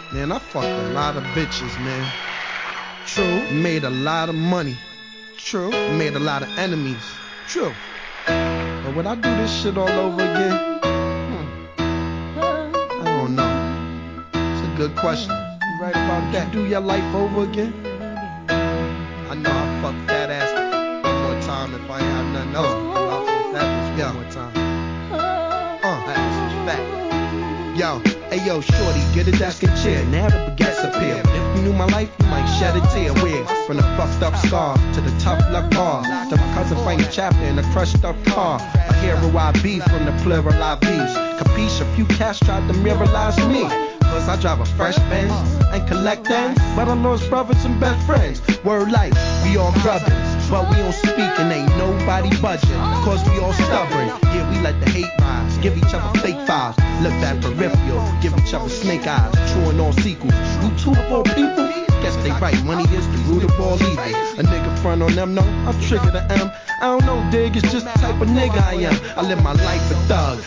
Man, I fucked a lot of bitches, man. True. Made a lot of money. True. Made a lot of enemies. True. But would I do this shit all over again? I don't know. It's a good question. You right about that? You do your life over again? I know I fucked that ass one more time if I ain't have nothing else to do. I'll fuck that bitch one more time. That ass is fat. Yo, hey yo, shorty, get a desk and chair. Now the baguettes appear. If you knew my life, you might shed a tear. Where? From the fucked up scar to the tough luck bars, to my cousin find a chapter in a crushed up car. A hero I be from the plural I be's. Capiche, a few cats tried to mirrorize me. Cause I drive a fresh Benz and collect things, but I lost brothers and best friends. Word life, we all brothers, but we don't speak and ain't nobody budging. Cause we all stubborn, yeah, we let the hate rise. Give each other fake files, look back peripheral, give each other snake eyes. True in all sequels, we two of all people. Guess they right, money is the root of all evil. A nigga front on them, no, I'll trigger the M. I don't know, dig, it's just the type of nigga I am. I live my life a thug,